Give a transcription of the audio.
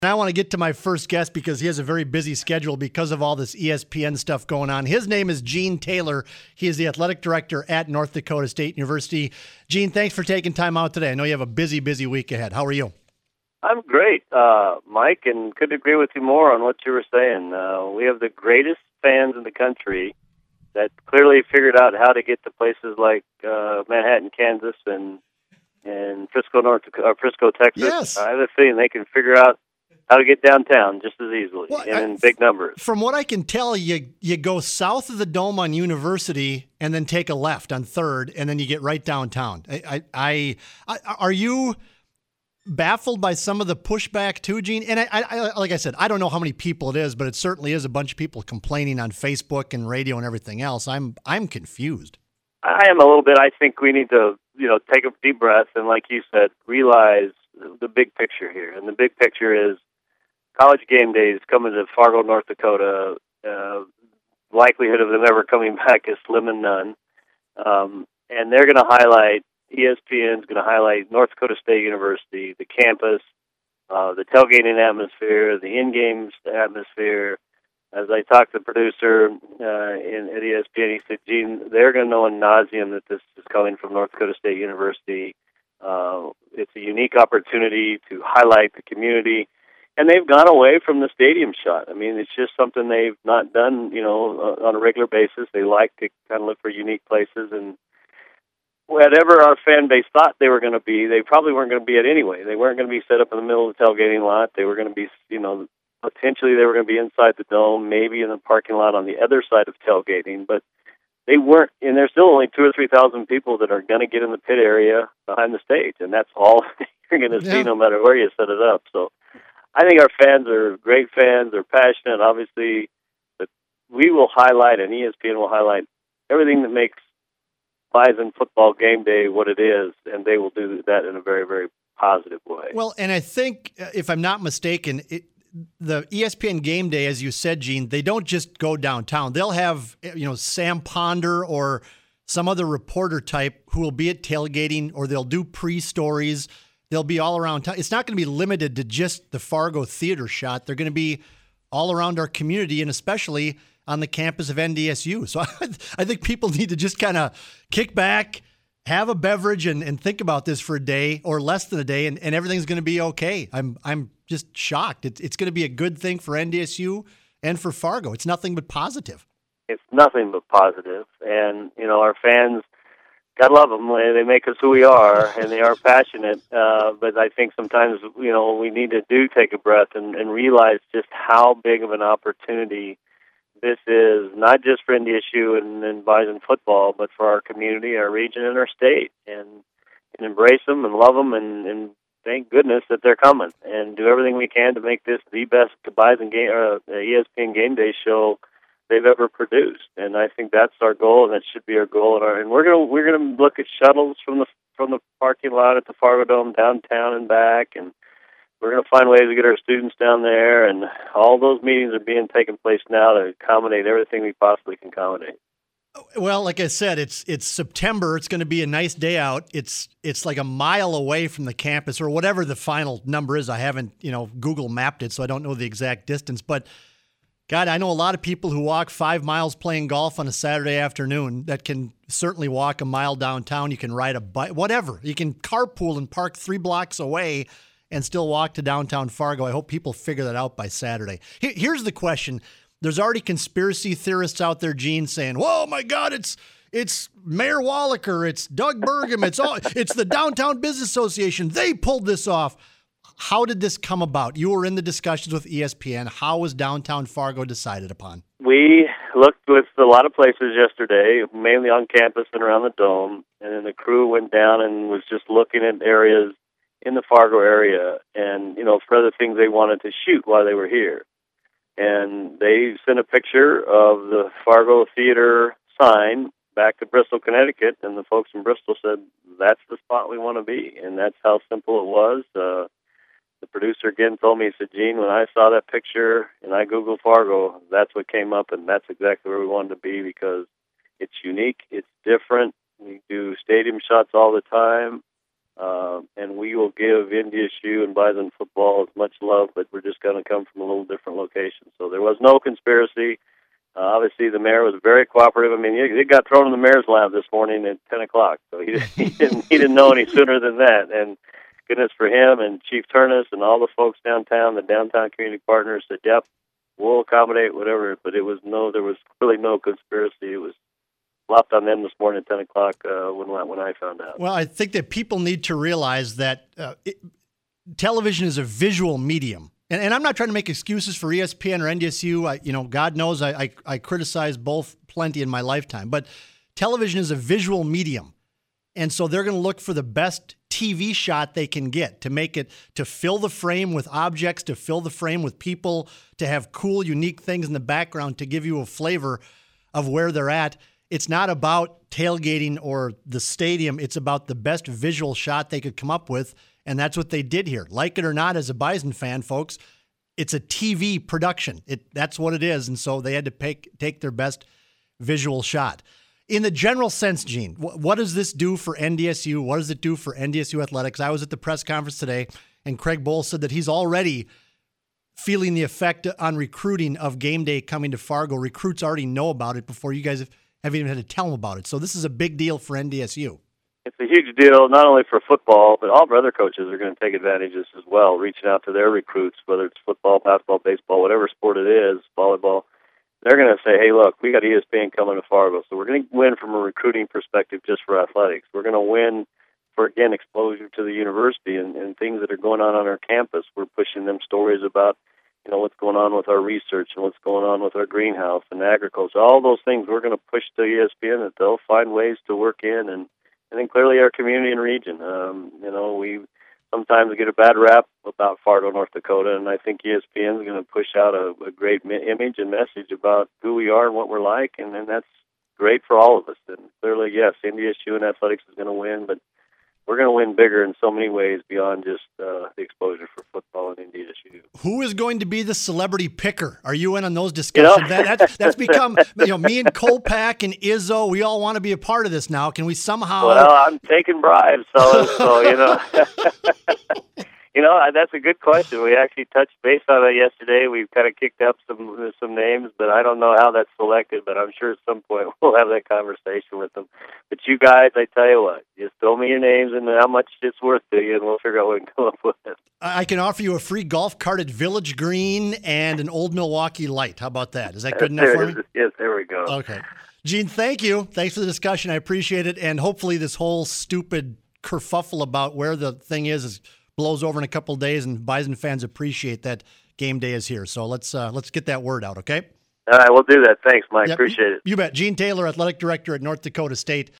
I want to get to my first guest because he has a very busy schedule because of all this ESPN stuff going on. His name is Gene Taylor. He is the athletic director at North Dakota State University. Gene, thanks for taking time out today. I know you have a busy week ahead. How are you? I'm great, Mike, and couldn't agree with you more on what you were saying. We have the greatest fans in the country that clearly figured out how to get to places like Manhattan, Kansas, and Frisco, Texas. Yes. I have a feeling they can figure out how to get downtown just as easily in big numbers. From what I can tell, you go south of the Dome on University and then take a left on 3rd, and then you get right downtown. Are you baffled by some of the pushback too, Gene? And I like I said, I don't know how many people it is, but it certainly is a bunch of people complaining on Facebook and radio and everything else. I'm confused. I am a little bit. I think we need to, take a deep breath and, like you said, realize the big picture here. And the big picture is college game days coming to Fargo, North Dakota. Likelihood of them ever coming back is slim and none. And they're going to highlight, ESPN's going to highlight North Dakota State University, the campus, the tailgating atmosphere, the in-games atmosphere. As I talked to the producer at ESPN, he said, Gene, they're going to know in nauseam that this is coming from North Dakota State University. It's a unique opportunity to highlight the community. And they've gone away from the stadium shot. I mean, it's just something they've not done, on a regular basis. They like to kind of look for unique places. And whatever our fan base thought they were going to be, they probably weren't going to be it anyway. They weren't going to be set up in the middle of the tailgating lot. They were going to be, potentially they were going to be inside the dome, maybe in the parking lot on the other side of tailgating. But they weren't, and there's still only 2,000 or 3,000 people that are going to get in the pit area behind the stage. And that's all you're going to see no matter where you set it up. So I think our fans are great fans. They're passionate, obviously, but we will highlight, and ESPN will highlight everything that makes Bison football game day what it is, and they will do that in a very, very positive way. Well, and I think, if I'm not mistaken, the ESPN game day, as you said, Gene, they don't just go downtown. They'll have, Sam Ponder or some other reporter type who will be at tailgating, or they'll do pre-stories. They'll be all around town. It's not going to be limited to just the Fargo theater shot. They're going to be all around our community, and especially on the campus of NDSU. So I think people need to just kind of kick back, have a beverage, and think about this for a day or less than a day, and everything's going to be okay. I'm just shocked. It's going to be a good thing for NDSU and for Fargo. It's nothing but positive. It's nothing but positive. And, our fans, God love them. They make us who we are, and they are passionate. But I think sometimes, we need to take a breath and realize just how big of an opportunity this is, not just for NDSU and Bison football, but for our community, our region, and our state. And embrace them and love them, and thank goodness that they're coming. And do everything we can to make this the best Bison game, ESPN Game Day show they've ever produced. And I think that's our goal, and that should be our goal. And we're gonna look at shuttles from the parking lot at the Fargo Dome downtown and back, and we're going to find ways to get our students down there, and all those meetings are being taken place now to accommodate everything we possibly can accommodate. Well, like I said, it's September. It's going to be a nice day out. It's like a mile away from the campus, or whatever the final number is. I haven't, Google mapped it, so I don't know the exact distance. But God, I know a lot of people who walk 5 miles playing golf on a Saturday afternoon that can certainly walk a mile downtown. You can ride a bike, whatever. You can carpool and park 3 blocks away and still walk to downtown Fargo. I hope people figure that out by Saturday. Here's the question. There's already conspiracy theorists out there, Gene, saying, "Whoa, my God, it's Mayor Wallaker, it's Doug Burgum, it's the Downtown Business Association. They pulled this off." How did this come about? You were in the discussions with ESPN. How was downtown Fargo decided upon? We looked with a lot of places yesterday, mainly on campus and around the Dome, and then the crew went down and was just looking at areas in the Fargo area, and, for other things they wanted to shoot while they were here. And they sent a picture of the Fargo Theater sign back to Bristol, Connecticut, and the folks in Bristol said, that's the spot we want to be. And that's how simple it was. The producer again told me, he said, Gene, when I saw that picture and I Googled Fargo, that's what came up, and that's exactly where we wanted to be, because it's unique, it's different. We do stadium shots all the time. and we will give NDSU and Bison football as much love, but we're just going to come from a little different location. So there was no conspiracy. Obviously, the mayor was very cooperative. I mean, it got thrown in the mayor's lap this morning at 10 o'clock, so he didn't know any sooner than that. And goodness for him and Chief Turnus and all the folks downtown, the downtown community partners said, yep, we'll accommodate whatever. But there was really no conspiracy. It was flopped on them this morning at 10 o'clock when I found out. Well, I think that people need to realize that television is a visual medium. And I'm not trying to make excuses for ESPN or NDSU. God knows I criticize both plenty in my lifetime. But television is a visual medium. And so they're going to look for the best TV shot they can get to fill the frame with objects, to fill the frame with people, to have cool, unique things in the background to give you a flavor of where they're at. It's not about tailgating or the stadium. It's about the best visual shot they could come up with, and that's what they did here. Like it or not, as a Bison fan, folks, it's a TV production. That's what it is, and so they had to take their best visual shot. In the general sense, Gene, what does this do for NDSU? What does it do for NDSU athletics? I was at the press conference today, and Craig Bohl said that he's already feeling the effect on recruiting of game day coming to Fargo. Recruits already know about it before you guys haven't even had to tell them about it. So this is a big deal for NDSU. It's a huge deal, not only for football, but all of our other coaches are going to take advantage of this as well, reaching out to their recruits, whether it's football, basketball, baseball, whatever sport it is, volleyball. They're going to say, hey, look, we got ESPN coming to Fargo, so we're going to win from a recruiting perspective just for athletics. We're going to win for, again, exposure to the university and things that are going on our campus. We're pushing them stories about what's going on with our research and what's going on with our greenhouse and agriculture. All those things we're going to push to ESPN that they'll find ways to work in, and then clearly our community and region. We sometimes get a bad rap about Fargo, North Dakota, and I think ESPN is going to push out a great image and message about who we are and what we're like, and that's great for all of us. And clearly, yes, NDSU and athletics is going to win, but we're going to win bigger in so many ways beyond just the exposure for football and NDSU. Who is going to be the celebrity picker? Are you in on those discussions? That's become, me and Kolpak and Izzo, we all want to be a part of this now. Can we somehow? Well, I'm taking bribes, so that's a good question. We actually touched base on it yesterday. We've kind of kicked up some names, but I don't know how that's selected, but I'm sure at some point we'll have that conversation with them. But you guys, I tell you what, just throw me your names and how much it's worth to you, and we'll figure out what we can come up with. I can offer you a free golf cart at Village Green and an Old Milwaukee Light. How about that? Is that good enough for me? Yes, there we go. Okay. Gene, thank you. Thanks for the discussion. I appreciate it. And hopefully this whole stupid kerfuffle about where the thing is blows over in a couple of days, and Bison fans appreciate that game day is here. So let's get that word out, okay? All right, we'll do that. Thanks, Mike. Appreciate it. You bet. Gene Taylor, athletic director at North Dakota State.